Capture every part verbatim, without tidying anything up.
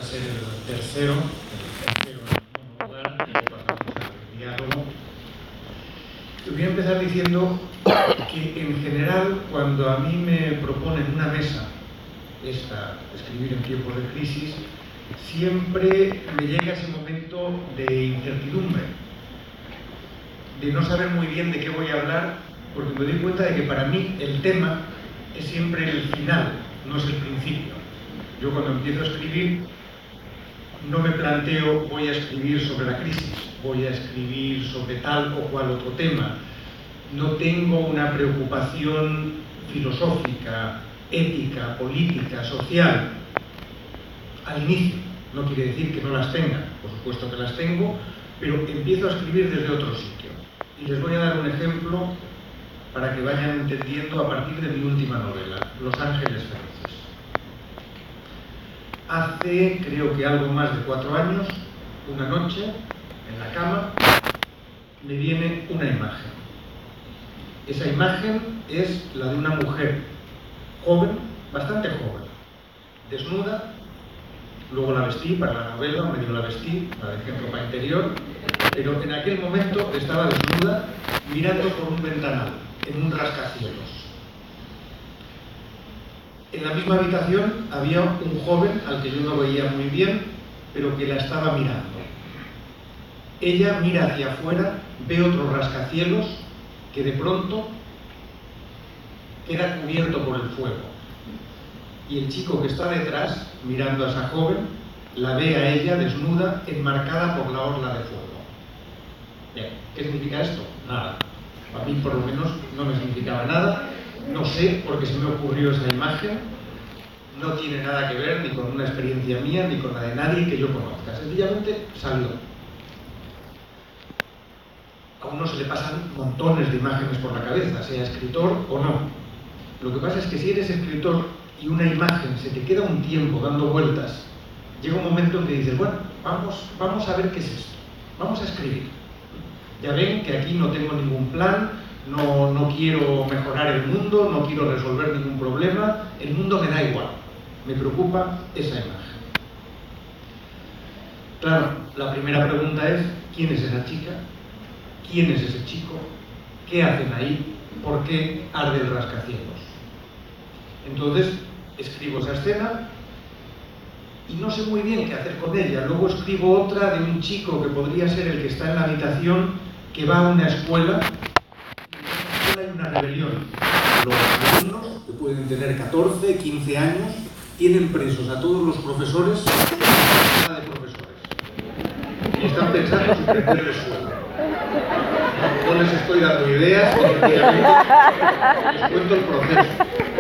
ser el tercero, el tercero en el lugar, y luego pasamos al diálogo. Voy a empezar diciendo que en general, cuando a mí me proponen una mesa, esta, escribir en tiempos de crisis, siempre me llega ese momento de incertidumbre, de no saber muy bien de qué voy a hablar, porque me doy cuenta de que para mí el tema es siempre el final, no es el principio. Yo cuando empiezo a escribir no me planteo voy a escribir sobre la crisis, voy a escribir sobre tal o cual otro tema. No tengo una preocupación filosófica, ética, política, social al inicio. No quiere decir que no las tenga, por supuesto que las tengo, pero empiezo a escribir desde otro sitio. Y les voy a dar un ejemplo para que vayan entendiendo a partir de mi última novela, Los Ángeles Felices. Hace, creo que algo más de cuatro años, una noche, en la cama, me viene una imagen. Esa imagen es la de una mujer joven, bastante joven, desnuda. Luego la vestí para la novela, medio la vestí, la dejé en ropa interior, pero en aquel momento estaba desnuda, mirando por un ventanal, en un rascacielos. En la misma habitación había un joven al que yo no veía muy bien, pero que la estaba mirando. Ella mira hacia afuera, ve otro rascacielos que de pronto queda cubierto por el fuego. Y el chico que está detrás, mirando a esa joven, la ve a ella desnuda, enmarcada por la orla de fuego. Bien, ¿qué significa esto? Nada. A mí por lo menos no me significaba nada. No sé por qué se me ocurrió esa imagen. No tiene nada que ver ni con una experiencia mía, ni con la de nadie que yo conozca. Sencillamente salió. A uno se le pasan montones de imágenes por la cabeza, sea escritor o no. Lo que pasa es que si eres escritor y una imagen se te queda un tiempo dando vueltas, llega un momento en que dices, bueno, vamos, vamos a ver qué es esto, vamos a escribir. Ya ven que aquí no tengo ningún plan, no, no quiero mejorar el mundo, no quiero resolver ningún problema, el mundo me da igual, me preocupa esa imagen. Claro, la primera pregunta es, ¿quién es esa chica? ¿Quién es ese chico? ¿Qué hacen ahí? ¿Por qué arde el rascacielos? Entonces, escribo esa escena y no sé muy bien qué hacer con ella. Luego escribo otra de un chico que podría ser el que está en la habitación, que va a una escuela, y en esa escuela hay una rebelión. Los alumnos, que pueden tener catorce, quince años, tienen presos a todos los profesores de profesores. Y están pensando en suspenderles sueldo. No, no les estoy dando ideas, les cuento el proceso.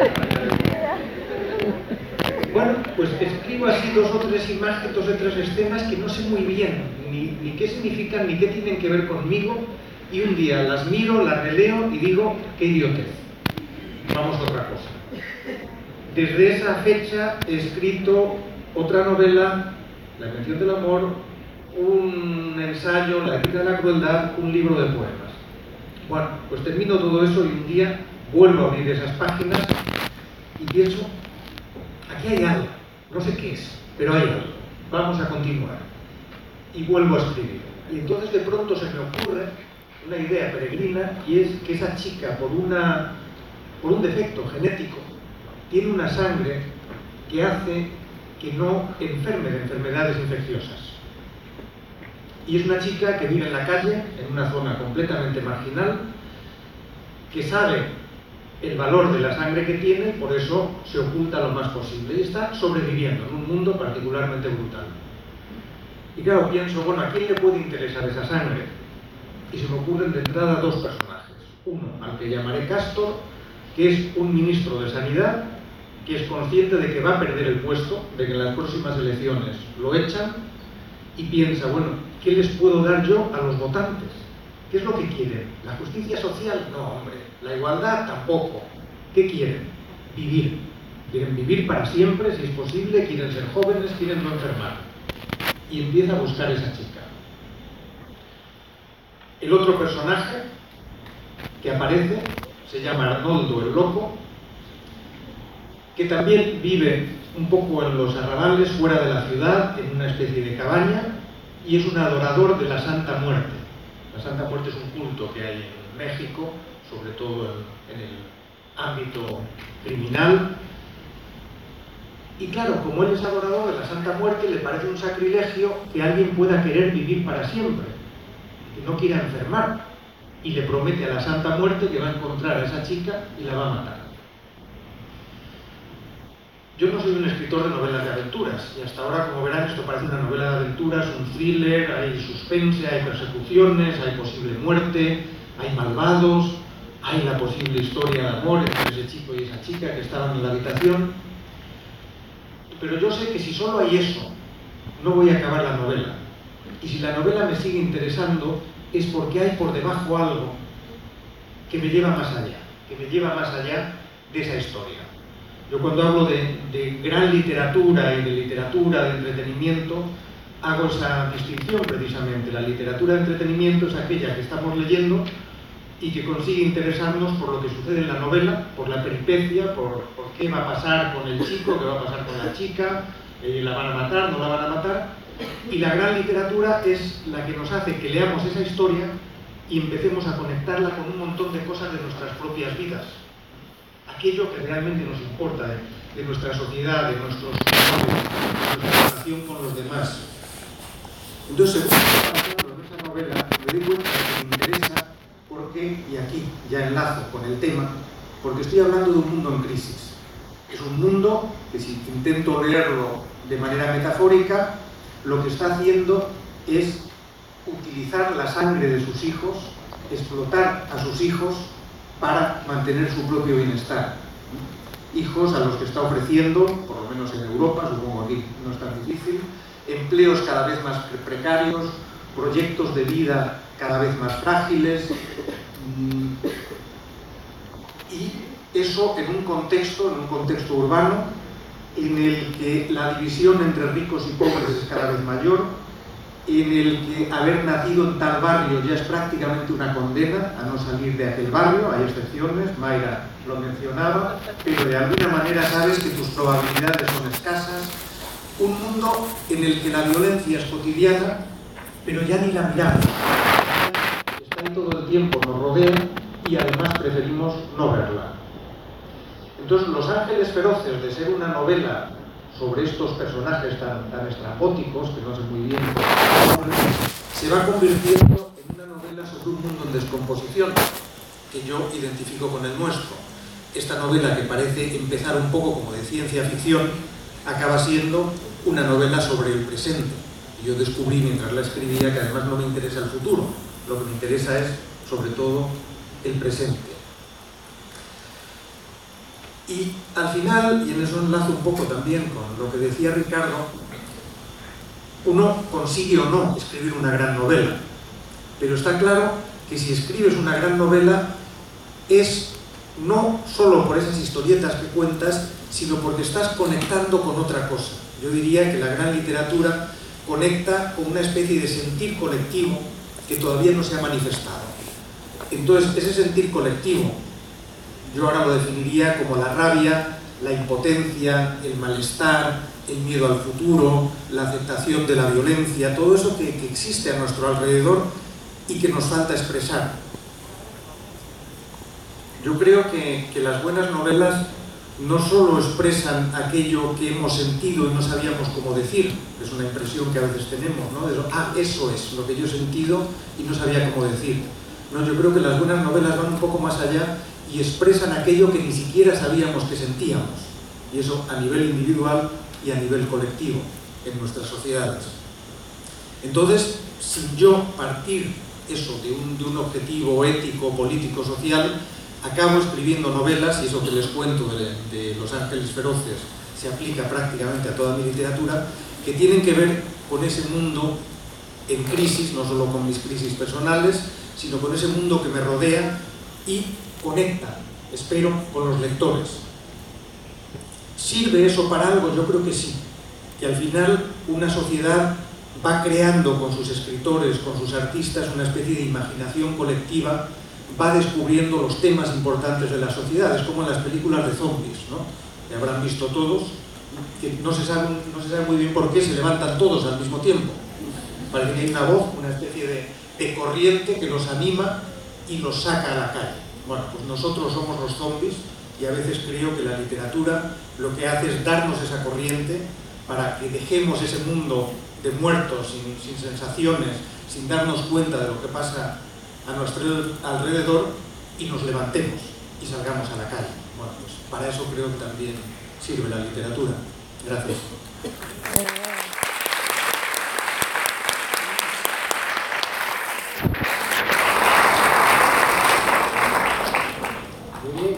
Bueno, pues escribo así dos o tres imágenes, dos o tres escenas que no sé muy bien ni, ni qué significan, ni qué tienen que ver conmigo, y un día las miro, las releo y digo, qué idiotez, vamos a otra cosa. Desde esa fecha he escrito otra novela, La invención del amor, un ensayo, La ética de la crueldad, un libro de poemas. Bueno, pues termino todo eso y un día vuelvo a abrir esas páginas y pienso, aquí hay algo, no sé qué es, pero hay algo, vamos a continuar. Y vuelvo a escribir. Y entonces de pronto se me ocurre una idea peregrina, y es que esa chica, por, una, por un defecto genético, tiene una sangre que hace que no enferme de enfermedades infecciosas. Y es una chica que vive en la calle, en una zona completamente marginal, que sabe el valor de la sangre que tiene, por eso se oculta lo más posible y está sobreviviendo en un mundo particularmente brutal. Y claro, pienso, bueno, ¿a quién le puede interesar esa sangre? Y se me ocurren de entrada dos personajes. Uno, al que llamaré Castor, que es un ministro de Sanidad, que es consciente de que va a perder el puesto, de que en las próximas elecciones lo echan, y piensa, bueno, ¿qué les puedo dar yo a los votantes? ¿Qué es lo que quieren? ¿La justicia social? No, hombre. ¿La igualdad? Tampoco. ¿Qué quieren? Vivir. Quieren vivir para siempre, si es posible, quieren ser jóvenes, quieren no enfermar. Y empieza a buscar esa chica. El otro personaje que aparece se llama Arnoldo el Loco, que también vive un poco en los arrabales, fuera de la ciudad, en una especie de cabaña, y es un adorador de la Santa Muerte. La Santa Muerte es un culto que hay en México, sobre todo en, en el ámbito criminal. Y claro, como él es adorador de la Santa Muerte, le parece un sacrilegio que alguien pueda querer vivir para siempre, que no quiera enfermar, y le promete a la Santa Muerte que va a encontrar a esa chica y la va a matar. Yo no soy un escritor de novelas de aventuras, y hasta ahora, como verán, esto parece una novela de aventuras, un thriller, hay suspense, hay persecuciones, hay posible muerte, hay malvados, hay la posible historia de amor entre ese chico y esa chica que estaban en la habitación. Pero yo sé que si solo hay eso, no voy a acabar la novela. Y si la novela me sigue interesando, es porque hay por debajo algo que me lleva más allá, que me lleva más allá de esa historia. Yo cuando hablo de, de gran literatura y de literatura de entretenimiento, hago esa distinción precisamente. La literatura de entretenimiento es aquella que estamos leyendo y que consigue interesarnos por lo que sucede en la novela, por la peripecia, por, por qué va a pasar con el chico, qué va a pasar con la chica, eh, la van a matar, no la van a matar. Y la gran literatura es la que nos hace que leamos esa historia y empecemos a conectarla con un montón de cosas de nuestras propias vidas. Aquello que realmente nos importa de, de nuestra sociedad, de nuestros valores, de nuestra relación con los demás. Entonces, según estoy pasando en esa novela, me doy cuenta que me interesa porque, y aquí ya enlazo con el tema, porque estoy hablando de un mundo en crisis. Es un mundo que, si intento leerlo de manera metafórica, lo que está haciendo es utilizar la sangre de sus hijos, explotar a sus hijos para mantener su propio bienestar. Hijos a los que está ofreciendo, por lo menos en Europa, supongo aquí no es tan difícil, empleos cada vez más precarios, proyectos de vida cada vez más frágiles, y eso en un contexto, en un contexto urbano, en el que la división entre ricos y pobres es cada vez mayor, en el que haber nacido en tal barrio ya es prácticamente una condena a no salir de aquel barrio. Hay excepciones, Mayra lo mencionaba, pero de alguna manera sabes que tus probabilidades son escasas. Un mundo en el que la violencia es cotidiana, pero ya ni la miramos. Está ahí todo el tiempo, nos rodea y además preferimos no verla. Entonces, Los Ángeles Feroces, de ser una novela sobre estos personajes tan, tan estrambóticos, que no sé muy bien, se va convirtiendo en una novela sobre un mundo en descomposición, que yo identifico con el nuestro. Esta novela, que parece empezar un poco como de ciencia ficción, acaba siendo una novela sobre el presente. Y yo descubrí mientras la escribía que además no me interesa el futuro, lo que me interesa es, sobre todo, el presente. Y al final, y en eso enlazo un poco también con lo que decía Ricardo, uno consigue o no escribir una gran novela, pero está claro que si escribes una gran novela es no solo por esas historietas que cuentas, sino porque estás conectando con otra cosa. Yo diría que la gran literatura conecta con una especie de sentir colectivo que todavía no se ha manifestado. Entonces, ese sentir colectivo, yo ahora lo definiría como la rabia, la impotencia, el malestar, el miedo al futuro, la aceptación de la violencia, todo eso que, que existe a nuestro alrededor y que nos falta expresar. Yo creo que, que las buenas novelas no solo expresan aquello que hemos sentido y no sabíamos cómo decir, es una impresión que a veces tenemos, ¿no? De eso, ah, eso es lo que yo he sentido y no sabía cómo decir. No, yo creo que las buenas novelas van un poco más allá y expresan aquello que ni siquiera sabíamos que sentíamos, y eso a nivel individual y a nivel colectivo en nuestras sociedades. Entonces, sin yo partir eso de un, de un objetivo ético, político, social, acabo escribiendo novelas, y eso que les cuento de, de Los Ángeles Feroces se aplica prácticamente a toda mi literatura, que tienen que ver con ese mundo en crisis, no solo con mis crisis personales, sino con ese mundo que me rodea y conecta, espero, con los lectores. ¿Sirve eso para algo? Yo creo que sí, que al final una sociedad va creando con sus escritores, con sus artistas, una especie de imaginación colectiva, va descubriendo los temas importantes de la sociedad. Es como en las películas de zombies, ¿no? Que habrán visto todos, que no se sabe, no se sabe muy bien por qué se levantan todos al mismo tiempo. Parece que hay una voz, una especie de, de corriente que los anima y los saca a la calle. Bueno, pues nosotros somos los zombies y a veces creo que la literatura lo que hace es darnos esa corriente para que dejemos ese mundo de muertos, sin, sin sensaciones, sin darnos cuenta de lo que pasa a nuestro alrededor y nos levantemos y salgamos a la calle. Bueno, pues para eso creo que también sirve la literatura. Gracias.